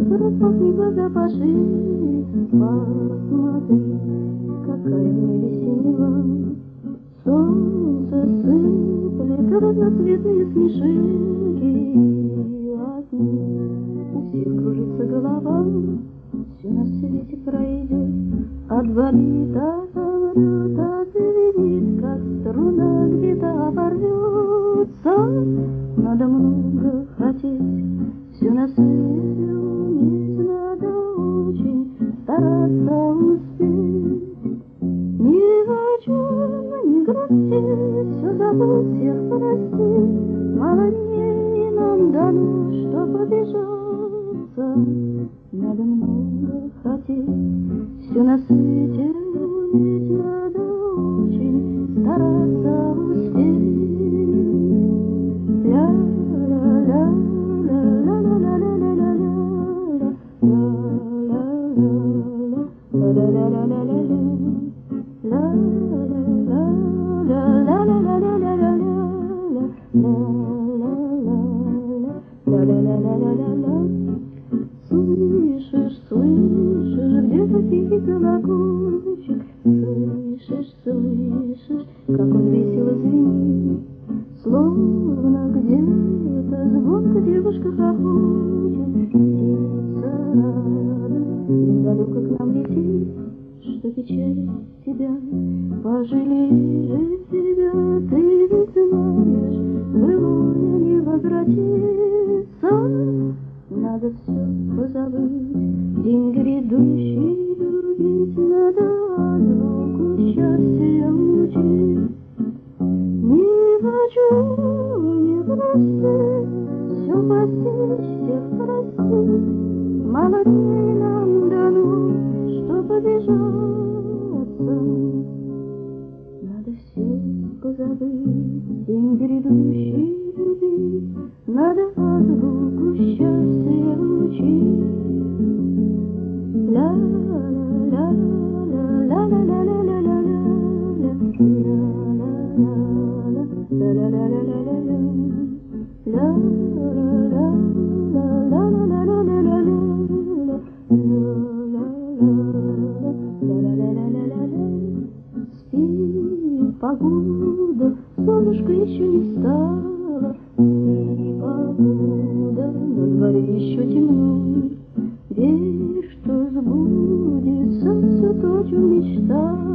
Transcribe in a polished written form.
распахни глаза пошире, посмотри, какая в небе синева. Солнце сыплет разноцветные снежинки, от них у всех кружится голова. Все на свете пройдет, отболит, отомрет, отзвенит, как струна где-то оборвется. Надо много хотеть, все на свете уметь, надо очень стараться успеть. Ни о чем не грусти, все забудь, всех прости. Мало дней нам дано, чтоб обижаться. Надо много хотеть, все на свете уметь, надо очень стараться успеть. Слышишь, слышишь, где-то тихий колокольчик, слышишь, слышишь, как он весело звенит, словно где-то звонко девушка хохочет. Птица рада, далеко к нам летит, что печалит тебя, пожалей же себя, ты ведь знаешь, былое не возвратится. Надо все позабыть, день грядущий любить, надо звуку счастья учить. Ни о чем не грусти, все постичь, всех простить. Мало дней нам дано, чтоб обижаться. Надо все позабыть, день грядущий любить, надо звуку счастья учить. Ла ла ла ла ла ла ла ла ла ла спи, погода, солнышко еще не встало. Спи, погода, на дворе еще темно. Верь, что сбудется все то, о чем мечтала.